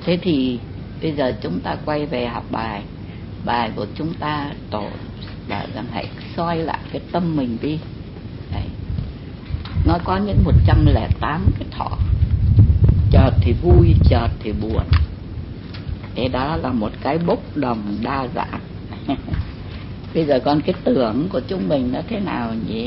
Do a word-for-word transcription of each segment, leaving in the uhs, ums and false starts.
Thế thì bây giờ chúng ta quay về học bài. Bài của chúng ta tổ bảo rằng hãy soi lại cái tâm mình đi. Đấy. Nó có những một trăm lẻ tám cái thọ, chợt thì vui, chợt thì buồn. Thế đó là một cái bốc đồng đa dạng. Bây giờ con cái tưởng của chúng mình nó thế nào nhỉ?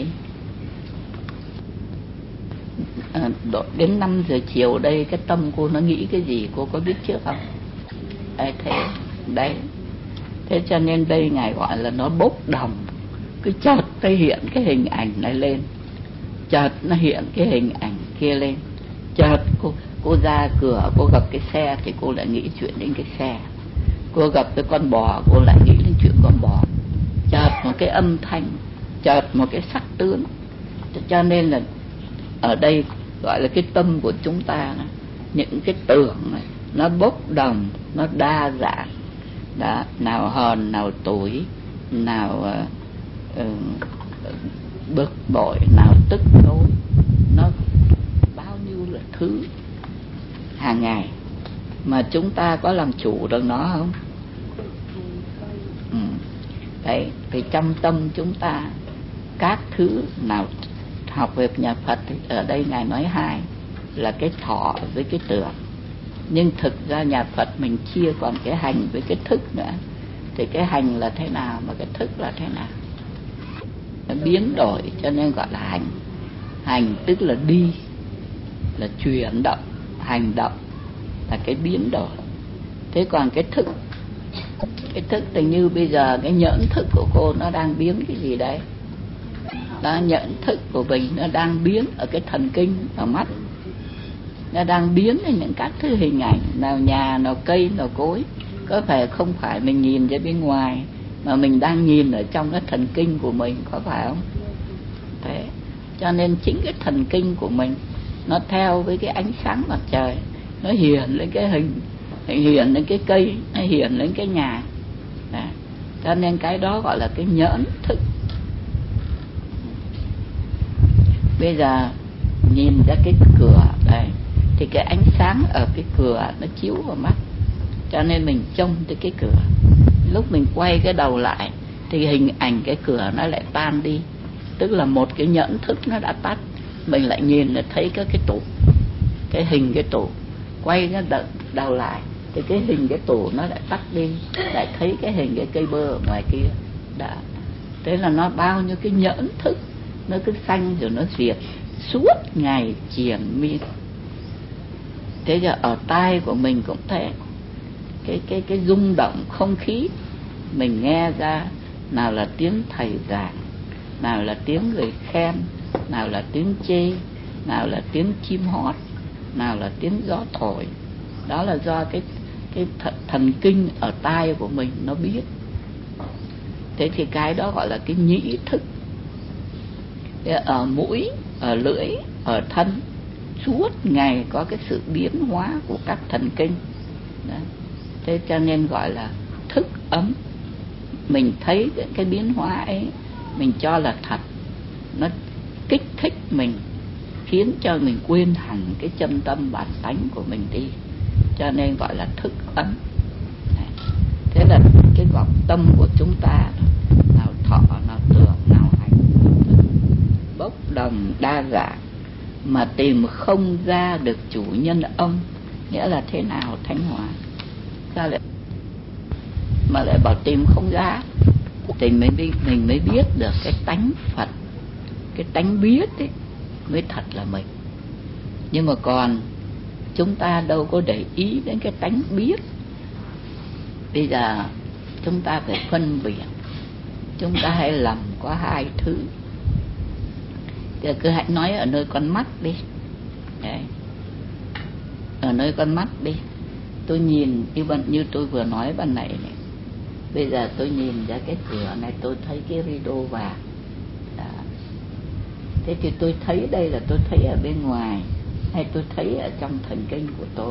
À, đến năm giờ chiều đây cái tâm cô nó nghĩ cái gì cô có biết trước không? Đấy, thế đấy. Thế cho nên đây Ngài gọi là nó bốc đồng. Cứ chợt nó hiện cái hình ảnh này lên, chợt nó hiện cái hình ảnh kia lên. Chợt cô, cô ra cửa cô gặp cái xe thì cô lại nghĩ chuyện đến cái xe. Cô gặp cái con bò cô lại nghĩ đến chuyện con bò. Chợt một cái âm thanh, chợt một cái sắc tướng. Cho nên là ở đây gọi là cái tâm của chúng ta, những cái tưởng này, nó bốc đồng, nó đa dạng. Đó, nào hờn, nào tủi, nào uh, uh, bực bội, nào tức nối. Nó bao nhiêu là thứ hàng ngày mà chúng ta có làm chủ được nó không? Ừ. Đấy, thì trong tâm chúng ta các thứ nào học về nhà Phật thì ở đây Ngài nói hai là cái thọ với cái tưởng. Nhưng thực ra nhà Phật mình chia còn cái hành với cái thức nữa. Thì cái hành là thế nào mà cái thức là thế nào? Nó biến đổi cho nên gọi là hành. Hành tức là đi, là chuyển động, hành động là cái biến đổi. Thế còn cái thức, cái thức thì như bây giờ cái nhẫn thức của cô nó đang biến cái gì đấy? Đó, nhẫn thức của mình nó đang biến ở cái thần kinh ở mắt. Nó đang biến lên những các thứ hình ảnh, nào nhà, nào cây, nào cối. Có phải không phải mình nhìn ra bên ngoài, mà mình đang nhìn ở trong cái thần kinh của mình, có phải không? Thế cho nên chính cái thần kinh của mình nó theo với cái ánh sáng mặt trời, nó hiện lên cái hình, hiện lên cái cây, nó hiện lên cái nhà. Đấy. Cho nên cái đó gọi là cái nhẫn thức. Bây giờ nhìn ra cái cửa đấy, thì cái ánh sáng ở cái cửa nó chiếu vào mắt, cho nên mình trông tới cái cửa. Lúc mình quay cái đầu lại thì hình ảnh cái cửa nó lại tan đi. Tức là một cái nhẫn thức nó đã tắt. Mình lại nhìn là thấy cái, cái tủ, cái hình cái tủ. Quay cái đầu, đầu lại thì cái hình cái tủ nó lại tắt đi, lại thấy cái hình cái cây bơ ở ngoài kia. Đã. Thế là nó bao nhiêu cái nhẫn thức nó cứ xanh rồi nó diệt suốt ngày triền miên. Thế giờ ở tai của mình cũng thế. Cái cái cái rung động không khí mình nghe ra, nào là tiếng thầy giảng, nào là tiếng người khen, nào là tiếng chê, nào là tiếng chim hót, nào là tiếng gió thổi. Đó là do cái cái th- thần kinh ở tai của mình nó biết. Thế thì cái đó gọi là cái nhĩ thức. Thế ở mũi, ở lưỡi, ở thân suốt ngày có cái sự biến hóa của các thần kinh. Đó. Thế cho nên gọi là thức ấm. Mình thấy cái, cái biến hóa ấy, mình cho là thật, nó kích thích mình, khiến cho mình quên hẳn cái chân tâm bản tánh của mình đi, cho nên gọi là thức ấm. Thế là cái gọc tâm của chúng ta, nào thọ, nào tưởng, nào hành, bốc đồng đa dạng, mà tìm không ra được chủ nhân ông. Nghĩa là thế nào Thanh Hòa? Sao lại mà lại bảo tìm không ra? Thì mình, mình mới biết được cái tánh Phật, cái tánh biết ấy mới thật là mình. Nhưng mà còn chúng ta đâu có để ý đến cái tánh biết. Bây giờ chúng ta phải phân biệt. Chúng ta hãy lầm có hai thứ. Thì cứ hãy nói ở nơi con mắt đi. Đấy. Ở nơi con mắt đi. Tôi nhìn như, như tôi vừa nói ban nãy này. Bây giờ tôi nhìn ra cái cửa này, tôi thấy cái rideau vàng. Đó. Thế thì tôi thấy đây là tôi thấy ở bên ngoài, hay tôi thấy ở trong thần kinh của tôi?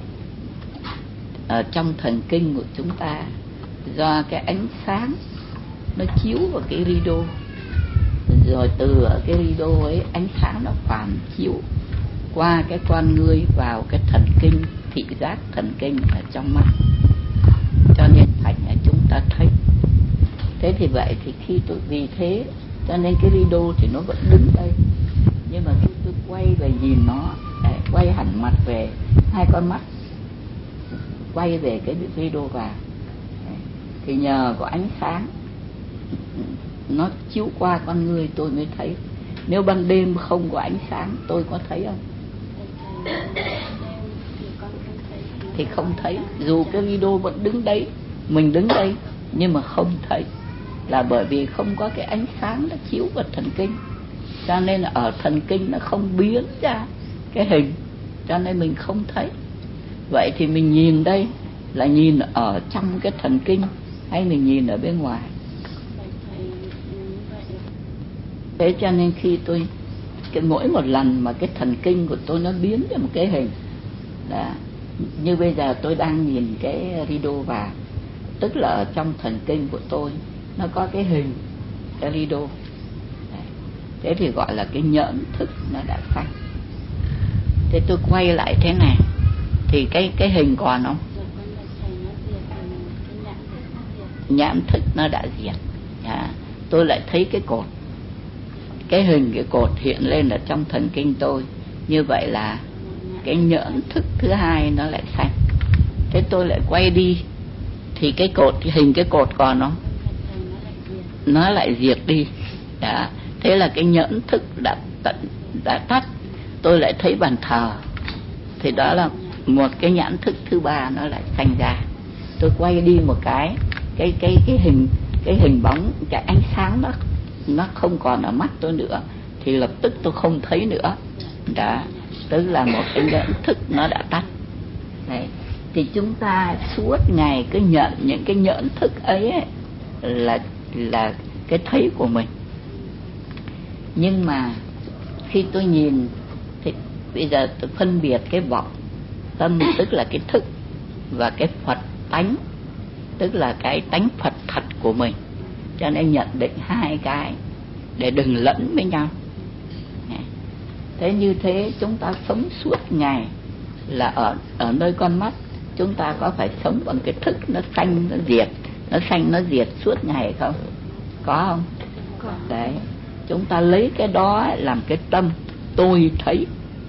Ở trong thần kinh của chúng ta, do cái ánh sáng nó chiếu vào cái rideau, rồi từ ở cái rideau ấy ánh sáng nó phản chiếu qua cái con ngươi vào cái thần kinh thị giác thần kinh ở trong mắt, cho nên thành là chúng ta thấy. Thế thì vậy thì khi tôi vì thế cho nên cái rideau thì nó vẫn đứng đây, nhưng mà khi tôi quay về nhìn nó, đấy, quay hẳn mặt về, hai con mắt quay về cái rideau vào, đấy, thì nhờ có ánh sáng nó chiếu qua con người tôi mới thấy. Nếu ban đêm không có ánh sáng tôi có thấy không? Thì không thấy. Dù cái rideau vẫn đứng đấy, mình đứng đây, nhưng mà không thấy, là bởi vì không có cái ánh sáng nó chiếu vào thần kinh, cho nên là ở thần kinh nó không biến ra cái hình, cho nên mình không thấy. Vậy thì mình nhìn đây là nhìn ở trong cái thần kinh hay mình nhìn ở bên ngoài? Thế cho nên khi tôi cái mỗi một lần mà cái thần kinh của tôi nó biến ra một cái hình, là như bây giờ tôi đang nhìn cái rideau vào, tức là ở trong thần kinh của tôi nó có cái hình cái rideau. Thế thì gọi là cái nhẫn thức nó đã sanh. Thế tôi quay lại thế này thì cái cái hình còn không? Nhãn thức nó đã diệt. À, tôi lại thấy cái cột, cái hình cái cột hiện lên ở trong thần kinh tôi. Như vậy là cái nhẫn thức thứ hai nó lại sanh. Thế tôi lại quay đi thì cái cột, cái hình cái cột còn không? Nó lại diệt đi. Đó. Thế là cái nhẫn thức đã tận đã tắt. Tôi lại thấy bàn thờ, thì đó là một cái nhãn thức thứ ba nó lại sanh ra. Tôi quay đi một cái, cái cái cái hình cái hình bóng, cái ánh sáng đó nó không còn ở mắt tôi nữa, thì lập tức tôi không thấy nữa. Đó, tức là một cái nhẫn thức nó đã tắt. Đấy. Thì chúng ta suốt ngày cứ nhận những cái nhẫn thức ấy, ấy là là cái thấy của mình. Nhưng mà khi tôi nhìn thì bây giờ tôi phân biệt cái vọng tâm, tức là cái thức, và cái Phật tánh, tức là cái tánh Phật thật của mình. Cho nên nhận định hai cái để đừng lẫn với nhau. Thế như thế chúng ta sống suốt ngày là ở ở nơi con mắt, chúng ta có phải sống bằng cái thức nó sanh nó diệt, nó sanh nó diệt suốt ngày không? Có không? Có. Đấy, chúng ta lấy cái đó làm cái tâm tôi thấy.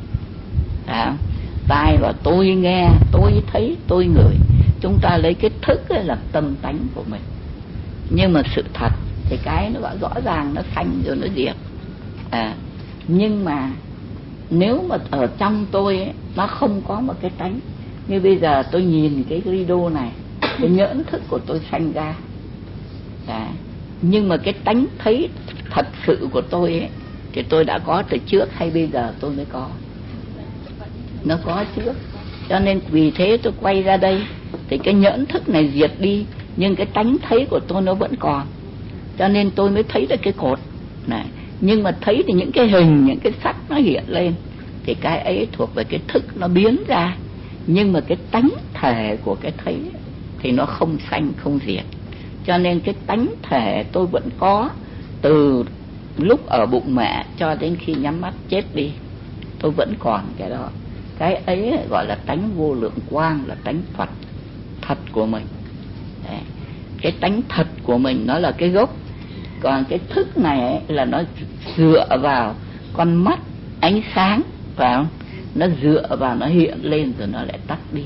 À, tai và tôi nghe, tôi thấy, tôi ngửi. Chúng ta lấy cái thức làm tâm tánh của mình. Nhưng mà sự thật thì cái nó rõ ràng, nó sanh rồi nó diệt. À, nhưng mà nếu mà ở trong tôi ấy, nó không có một cái tánh. Như bây giờ tôi nhìn cái rideau này, cái nhẫn thức của tôi sanh ra. À, nhưng mà cái tánh thấy thật sự của tôi ấy, thì tôi đã có từ trước hay bây giờ tôi mới có? Nó có trước. Cho nên vì thế tôi quay ra đây thì cái nhẫn thức này diệt đi, nhưng cái tánh thấy của tôi nó vẫn còn. Cho nên tôi mới thấy được cái cột này. Nhưng mà thấy thì những cái hình, những cái sắc nó hiện lên, thì cái ấy thuộc về cái thức nó biến ra. Nhưng mà cái tánh thể của cái thấy thì nó không sanh không diệt. Cho nên cái tánh thể tôi vẫn có từ lúc ở bụng mẹ cho đến khi nhắm mắt chết đi, tôi vẫn còn cái đó. Cái ấy gọi là tánh vô lượng quang, là tánh Phật thật của mình. Đấy. Cái tánh thật của mình nó là cái gốc. Còn cái thức này ấy, là nó dựa vào con mắt ánh sáng, phải không? Nó dựa vào, nó hiện lên rồi nó lại tắt đi.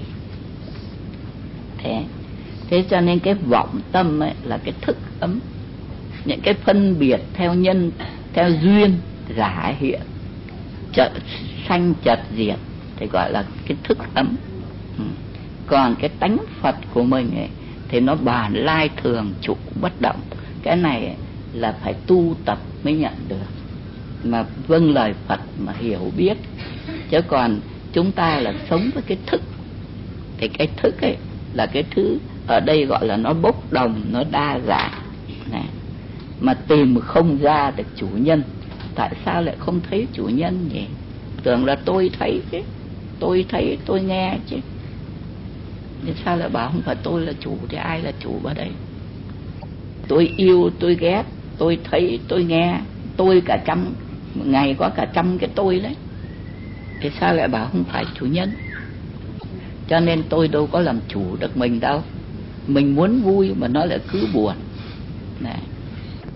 Thế Thế cho nên cái vọng tâm ấy là cái thức ấm. Những cái phân biệt theo nhân, theo duyên giả hiện, chợt sanh chợt diệt thì gọi là cái thức ấm. Ừ. Còn cái tánh Phật của mình ấy, thì nó bản lai thường trụ bất động. Cái này ấy, là phải tu tập mới nhận được, mà vâng lời Phật mà hiểu biết. Chứ còn chúng ta là sống với cái thức, thì cái thức ấy là cái thứ ở đây gọi là nó bốc đồng, nó đa dạng này, mà tìm không ra được chủ nhân. Tại sao lại không thấy chủ nhân nhỉ? Tưởng là tôi thấy chứ, tôi thấy tôi nghe chứ, nhưng sao lại bảo không phải tôi là chủ? Thì ai là chủ ở đây? Tôi yêu, tôi ghét, tôi thấy, tôi nghe, tôi cả trăm ngày có cả trăm cái tôi đấy, thì sao lại bảo không phải chủ nhân? Cho nên tôi đâu có làm chủ được mình đâu. Mình muốn vui mà nó lại cứ buồn này.